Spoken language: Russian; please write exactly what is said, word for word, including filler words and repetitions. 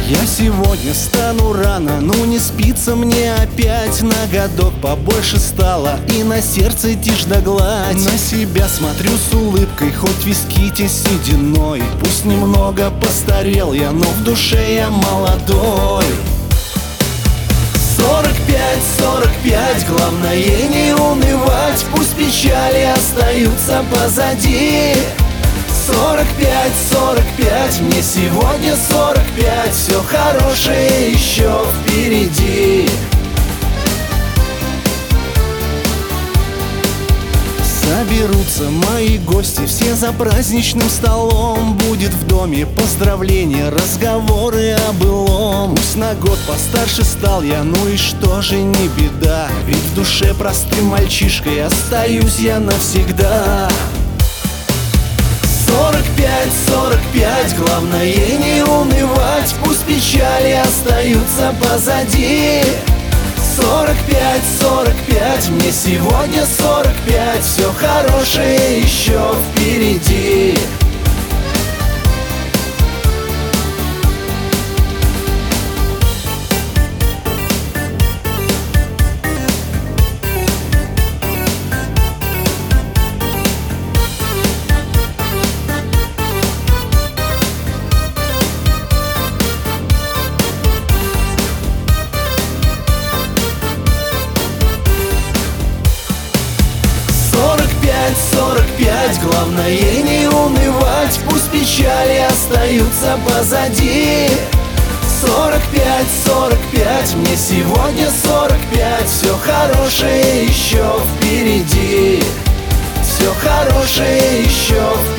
Я сегодня встану рано, ну не спится мне опять. На годок побольше стало, и на сердце тишь да гладь. На себя смотрю с улыбкой, хоть виски те сединой. Пусть немного постарел я, но в душе я молодой. Сорок пять, сорок пять, главное не унывать. Пусть печали остаются позади. Сорок пять, сорок пять, мне сегодня сорок пять. Все хорошее еще впереди. Соберутся мои гости, все за праздничным столом. Будет в доме поздравления, разговоры о былом. Пусть на год постарше стал я, ну и что же, не беда. Ведь в душе простым мальчишкой остаюсь я навсегда. Сорок пять, сорок пять, главное не унывать. Пусть печали остаются позади. Сорок пять, сорок пять, мне сегодня сорок пять. Все хорошее еще впереди. Сорок пять, главное не унывать. Пусть печали остаются позади. Сорок пять, сорок пять, мне сегодня сорок пять. Все хорошее еще впереди. Все хорошее еще впереди.